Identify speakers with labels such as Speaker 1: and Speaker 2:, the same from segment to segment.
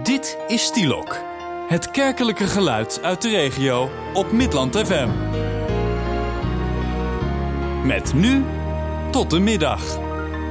Speaker 1: Dit is Stielok, het kerkelijke geluid uit de regio op Midland FM. Met nu tot de middag.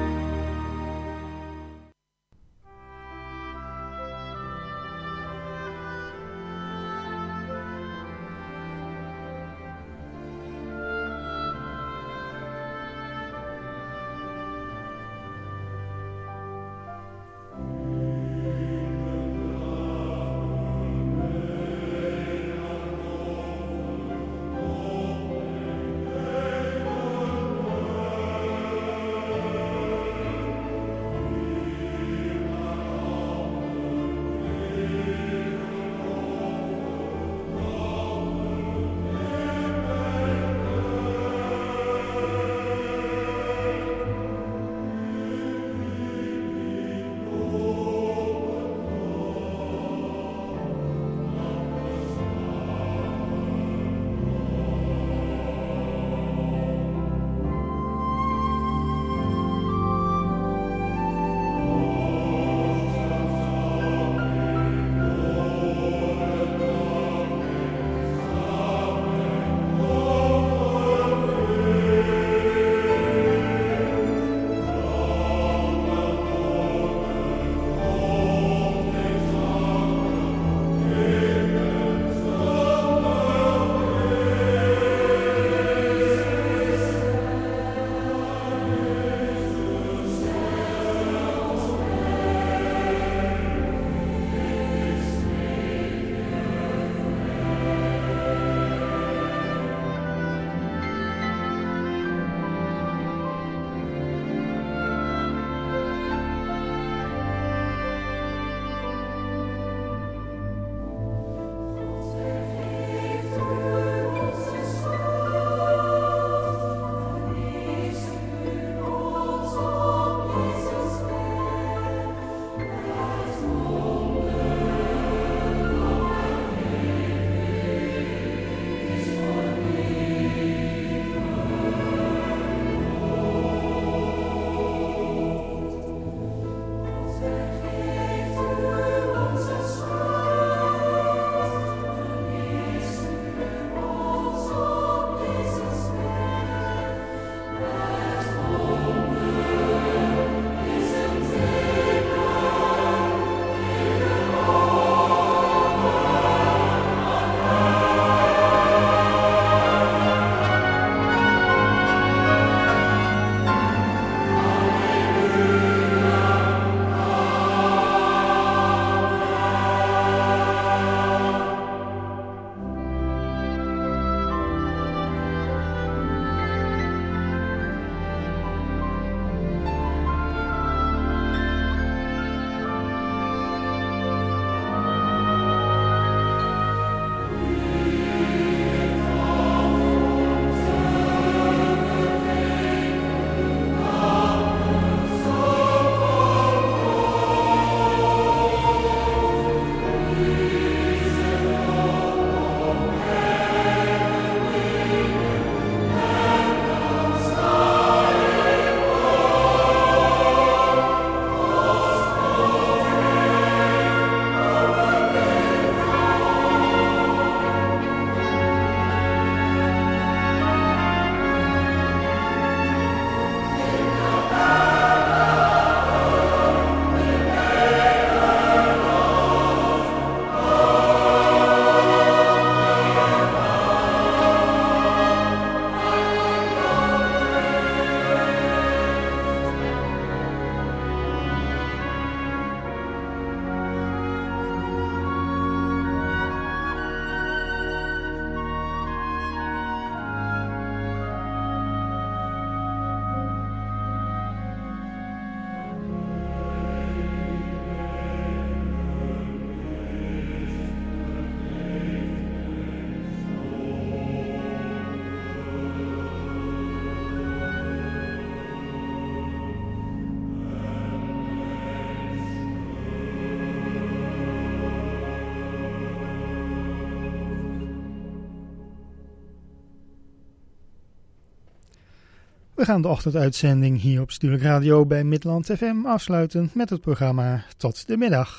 Speaker 2: We gaan de ochtenduitzending hier op Stielok Radio bij Midland FM afsluiten met het programma Tot de Middag.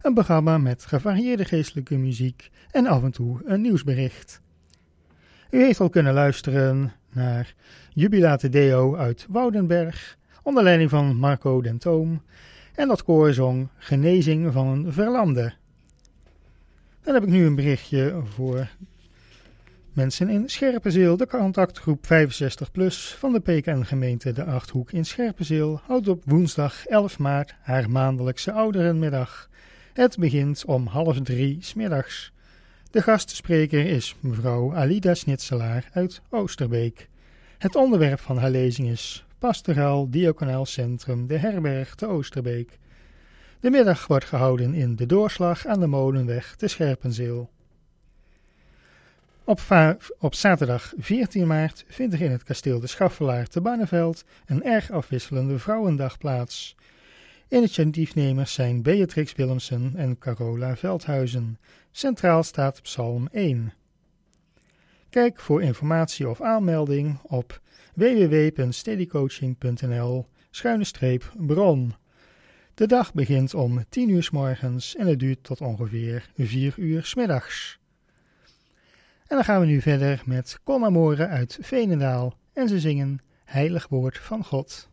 Speaker 2: Een programma met gevarieerde geestelijke muziek en af en toe een nieuwsbericht. U heeft al kunnen luisteren naar Jubilate Deo uit Woudenberg, onder leiding van Marco den Toom, en dat koor zong Genezing van een Verlamde. Dan heb ik nu een berichtje voor mensen in Scherpenzeel. De contactgroep 65+ van de PKN-gemeente De Achthoek in Scherpenzeel houdt op woensdag 11 maart haar maandelijkse ouderenmiddag. Het begint om 2:30 's middags. De gastspreker is mevrouw Alida Snitselaar uit Oosterbeek. Het onderwerp van haar lezing is Pastoraal Diaconaal Centrum De Herberg te Oosterbeek. De middag wordt gehouden in de Doorslag aan de Molenweg te Scherpenzeel. Op zaterdag 14 maart vindt er in het kasteel de Schaffelaar te Barneveld een erg afwisselende vrouwendag plaats. Initiatiefnemers zijn Beatrix Willemsen en Carola Veldhuizen. Centraal staat Psalm 1. Kijk voor informatie of aanmelding op www.steadycoaching.nl/bron. De dag begint om 10 uur 's morgens en het duurt tot ongeveer 4 uur 's middags. En dan gaan we nu verder met Con Amore uit Veenendaal en ze zingen Heilig Woord van God.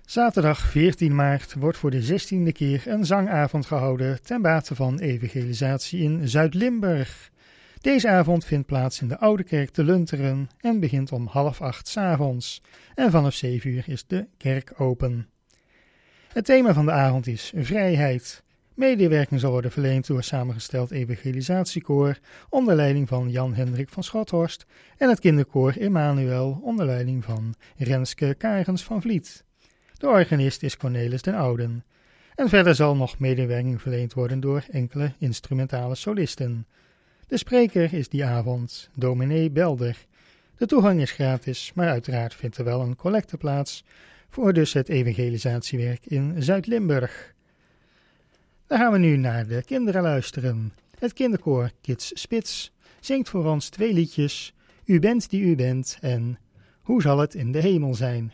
Speaker 2: Zaterdag 14 maart wordt voor de 16e keer een zangavond gehouden ten bate van evangelisatie in Zuid-Limburg. Deze avond vindt plaats in de Oude Kerk te Lunteren en begint om 7:30 's avonds. En vanaf 7 uur is de kerk open. Het thema van de avond is vrijheid. Medewerking zal worden verleend door samengesteld evangelisatiekoor onder leiding van Jan-Hendrik van Schothorst en het kinderkoor Emmanuel onder leiding van Renske Karens van Vliet. De organist is Cornelis den Ouden. En verder zal nog medewerking verleend worden door enkele instrumentale solisten. De spreker is die avond dominee Belder. De toegang is gratis, maar uiteraard vindt er wel een collecte plaats voor dus het evangelisatiewerk in Zuid-Limburg. Dan gaan we nu naar de kinderen luisteren. Het kinderkoor Kids Spits zingt voor ons 2 liedjes, U bent die u bent en Hoe zal het in de hemel zijn?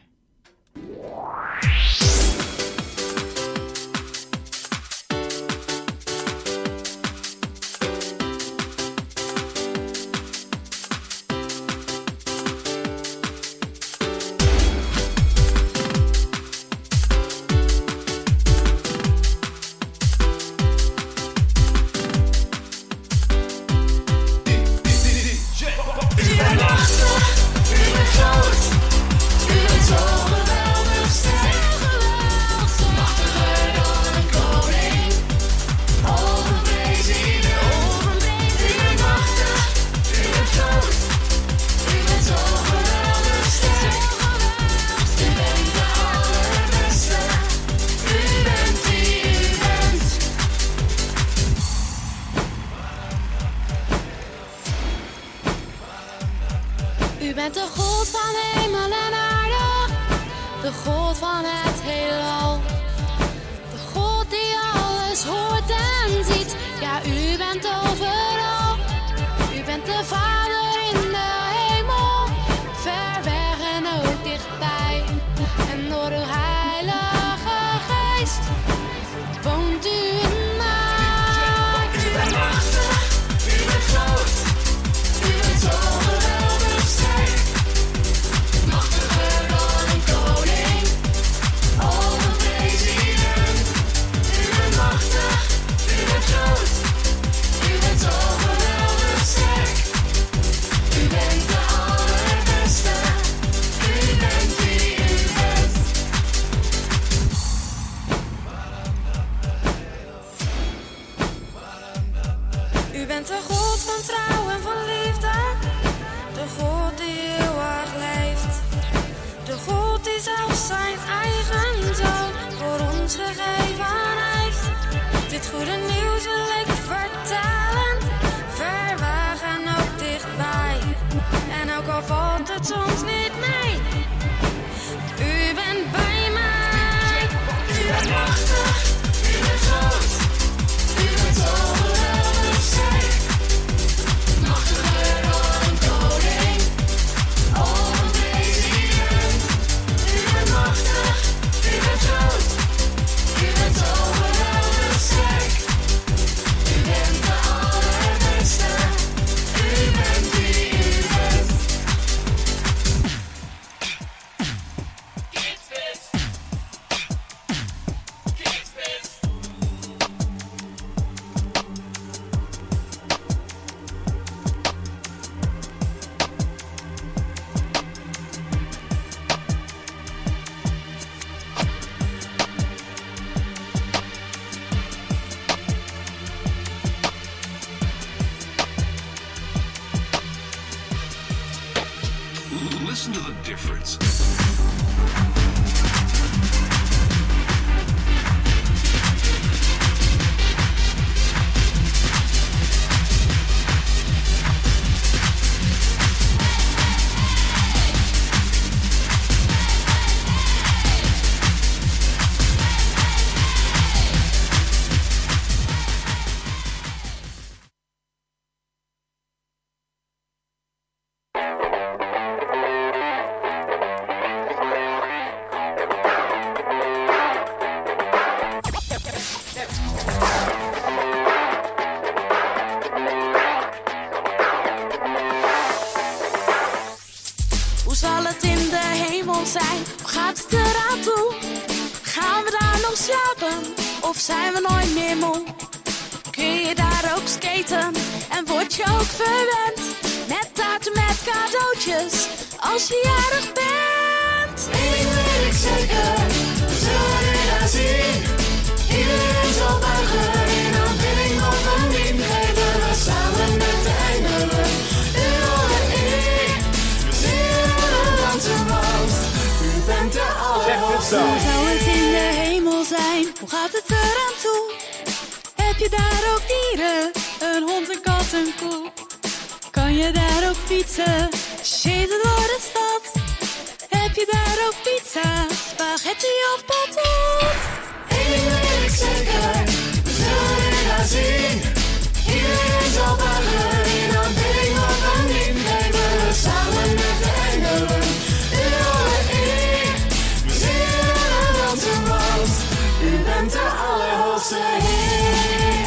Speaker 3: gaat het eraan toe? Gaan we daar nog slapen? Of zijn we nooit meer moe? Kun je daar ook skaten? En word je ook verwend? Met taarten, met cadeautjes, als je jarig bent. Eén ding weet ik zeker, we zullen je daar zien. Iedereen zal buigen in aanbidding van een dien. Geven we samen met de engelen u alle eer. We zingen en dansen, want u bent de allerhoogste. Hoe zou het in de hemel zijn? Hoe gaat het eraan toe? Heb je daar ook dieren? Een hond, een kat, een koe? Kan je daar ook fietsen? Skaten door de stad? Heb je daar ook pizza? Spaghetti of patat? Eén ding weet ik zeker, we zullen je daar zien. Iedereen zal buigen in aanbidding van een dien. Geven we samen met de engelen u alle eer. We zingen en dansen, want u bent de allerhoogste Heer.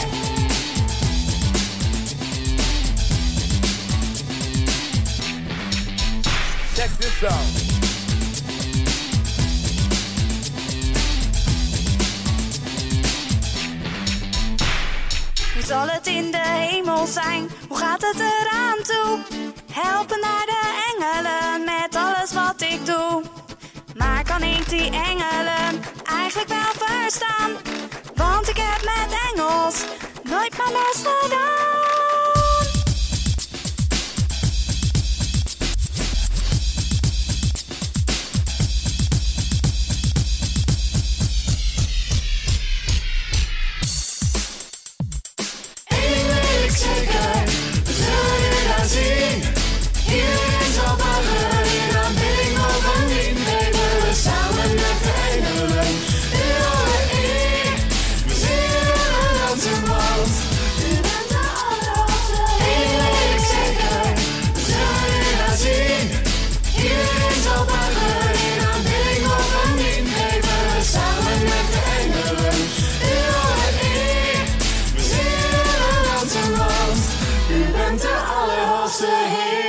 Speaker 4: Check this out.
Speaker 3: Hoe zal het in de hemel zijn? Hoe gaat het eraan toe? Helpen naar de engelen met alles wat ik doe. Maar kan ik die engelen eigenlijk wel verstaan? Want ik heb met Engels nooit mijn best gedaan.
Speaker 5: Iedereen zal buigen in aanbidding van een dien. Geven we samen met de engelen u alle eer. We zingen en dansen, want u bent de allerhoogste. Eén weet ik zeker, we zullen u daar zien. Iedereen zal buigen in aanbidding van een dien. Geven we samen met de engelen u alle eer. We zingen en dansen, want u bent de allerhoogste Heer.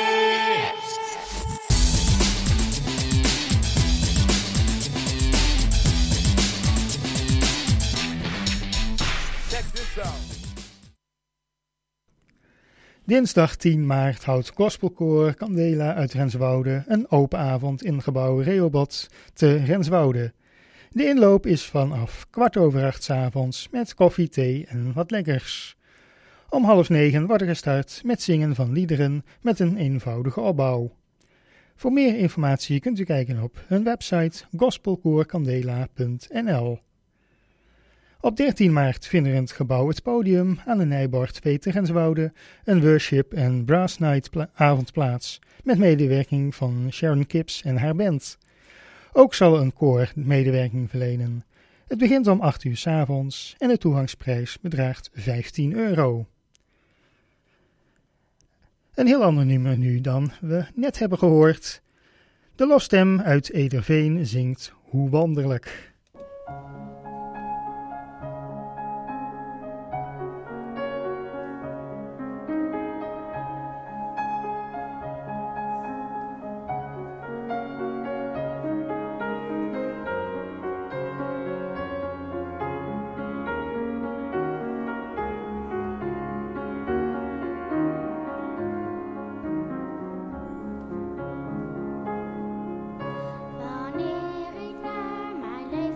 Speaker 2: Dinsdag 10 maart houdt Gospelkoor Candela uit Renswoude een open avond in gebouw Rehoboth te Renswoude. De inloop is vanaf 8:15 's avonds met koffie, thee en wat lekkers. Om 8:30 wordt er gestart met zingen van liederen met een eenvoudige opbouw. Voor meer informatie kunt u kijken op hun website gospelkoorcandela.nl. Op 13 maart vindt er in het gebouw Het Podium aan de Nijbord 2 te Renswoude een worship en brass night avond plaats met medewerking van Sharon Kipps en haar band. Ook zal een koor medewerking verlenen. Het begint om 8 uur 's avonds en de toegangsprijs bedraagt €15. Een heel ander nummer nu dan we net hebben gehoord. De lofstem uit Ederveen zingt Hoe wonderlijk.
Speaker 6: Wanneer ik naar mijn leven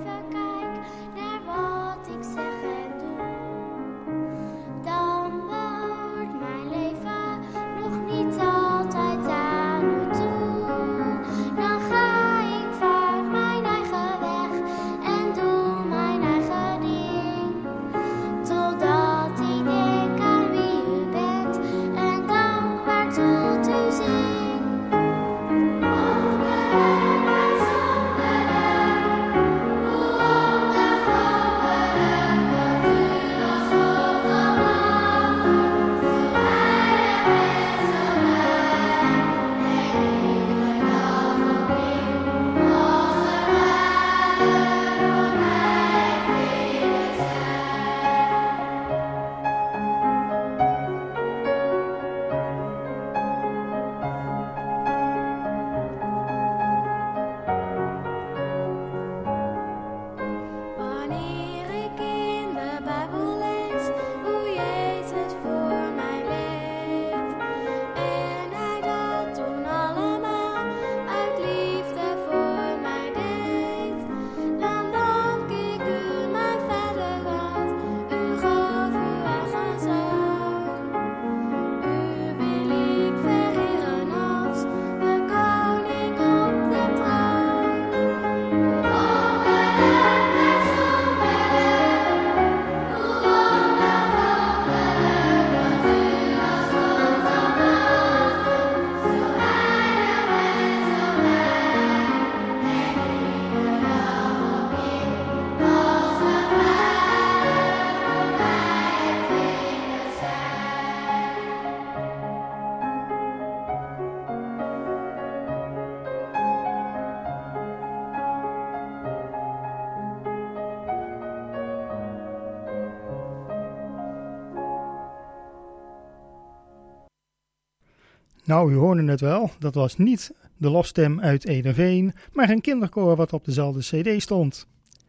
Speaker 2: Nou, u hoorde het wel, dat was niet de lofstem uit Ederveen, maar een kinderkoor wat op dezelfde cd stond.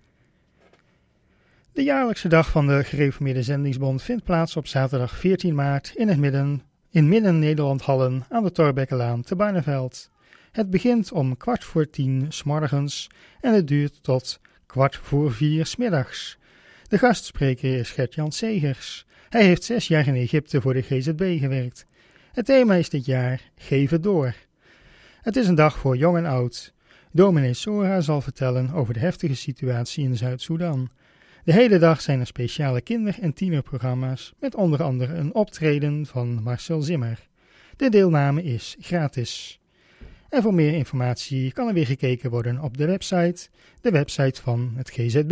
Speaker 2: De jaarlijkse dag van de Gereformeerde Zendingsbond vindt plaats op zaterdag 14 maart in Midden-Nederland Hallen aan de Thorbeckelaan te Barneveld. Het begint om 9:15 's morgens en het duurt tot 3:45 's middags. De gastspreker is Gert-Jan Segers. Hij heeft 6 jaar in Egypte voor de GZB gewerkt. Het thema is dit jaar Geef het door. Het is een dag voor jong en oud. Dominee Sora zal vertellen over de heftige situatie in Zuid-Soedan. De hele dag zijn er speciale kinder- en tienerprogramma's met onder andere een optreden van Marcel Zimmer. De deelname is gratis. En voor meer informatie kan er weer gekeken worden op de website van het GZB.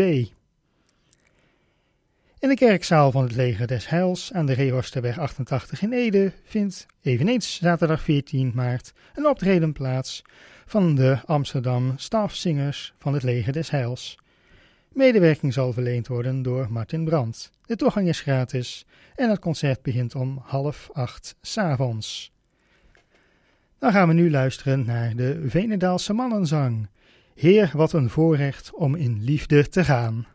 Speaker 2: In de kerkzaal van het Leger des Heils aan de Reehorsterweg 88 in Ede vindt eveneens zaterdag 14 maart een optreden plaats van de Amsterdam Staafzingers van het Leger des Heils. Medewerking zal verleend worden door Martin Brandt. De toegang is gratis en het concert begint om 7:30 's avonds. Dan gaan we nu luisteren naar de Veenendaalse mannenzang. Heer, wat een voorrecht om in liefde te gaan.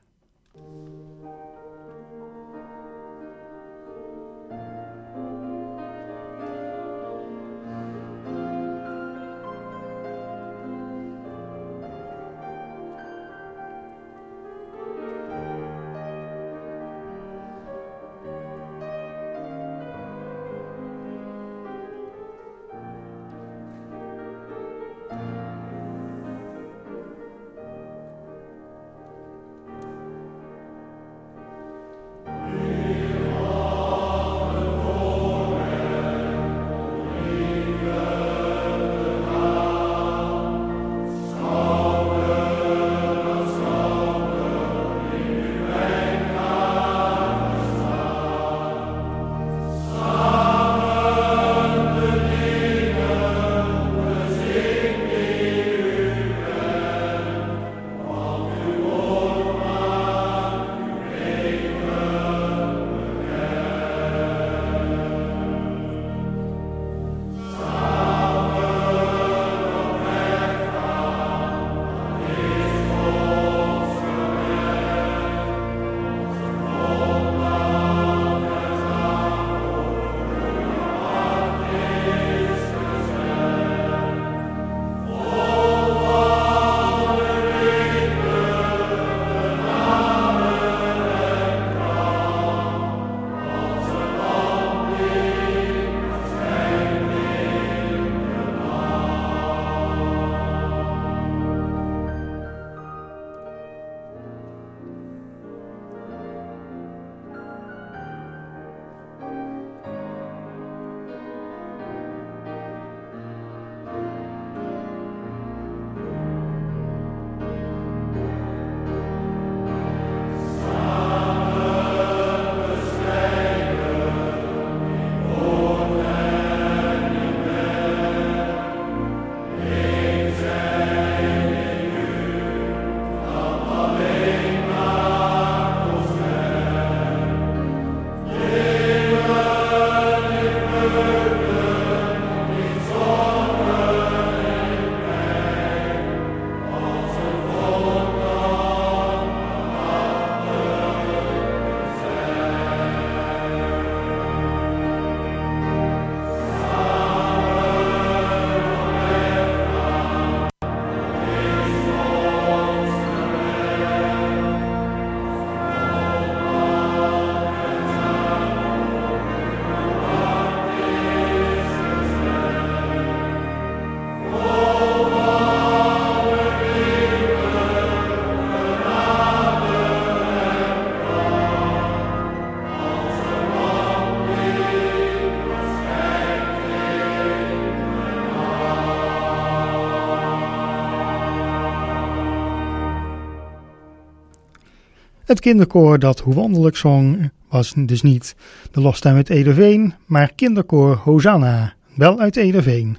Speaker 2: Het kinderkoor dat Hoe Wonderlijk zong was dus niet de lofstem uit Ederveen, maar kinderkoor Hosanna, wel uit Ederveen.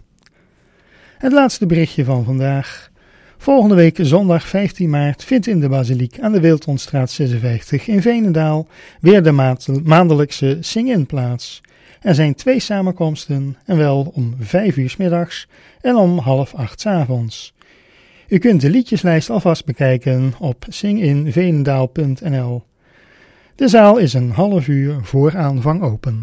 Speaker 2: Het laatste berichtje van vandaag. Volgende week zondag 15 maart vindt in de basiliek aan de Wildtonstraat 56 in Veenendaal weer de maandelijkse sing-in plaats. Er zijn 2 samenkomsten en wel om 5 uur 's middags en om 7:30 's avonds. U kunt de liedjeslijst alvast bekijken op singinveenendaal.nl. De zaal is een half uur voor aanvang open.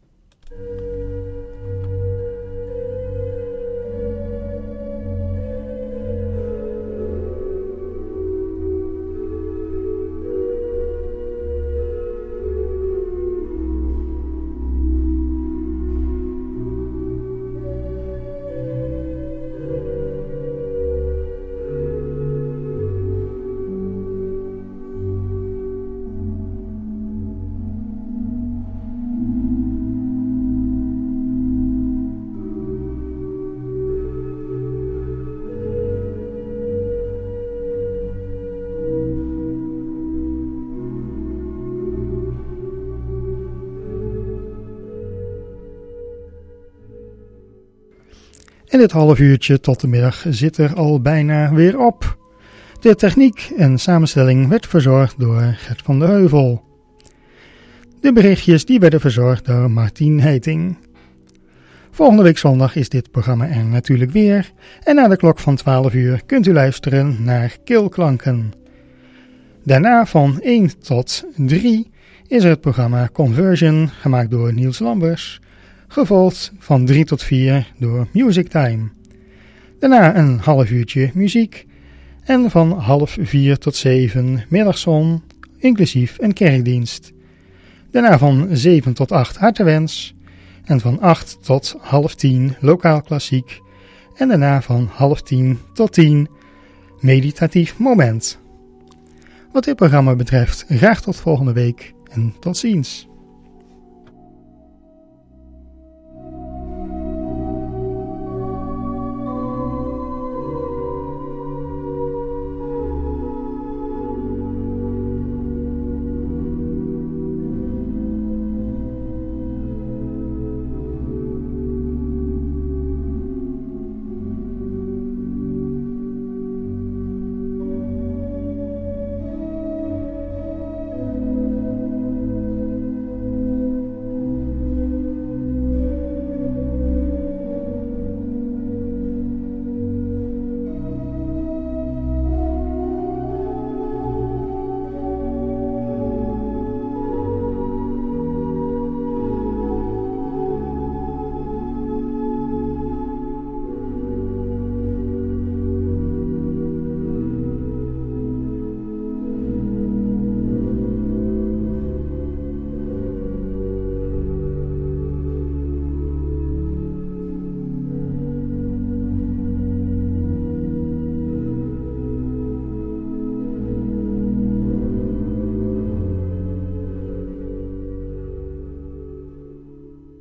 Speaker 2: En dit half uurtje tot de middag zit er al bijna weer op. De techniek en samenstelling werd verzorgd door Gert van der Heuvel. De berichtjes die werden verzorgd door Martien Heiting. Volgende week zondag is dit programma er natuurlijk weer. En na de klok van 12 uur kunt u luisteren naar Keelklanken. Daarna van 1 tot 3 is er het programma Conversion, gemaakt door Niels Lambers. Gevolgd van 3 tot 4 door Music Time. Daarna een half uurtje muziek. En van 3:30 tot 7 middagzon, inclusief een kerkdienst. Daarna van 7 tot 8 hartewens. En van 8 tot 9:30 lokaal klassiek. En daarna van 9:30 tot 10 meditatief moment. Wat dit programma betreft, graag tot volgende week en tot ziens.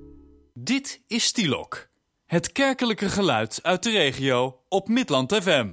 Speaker 1: Dit is Stilok, het kerkelijke geluid uit de regio op Midland FM.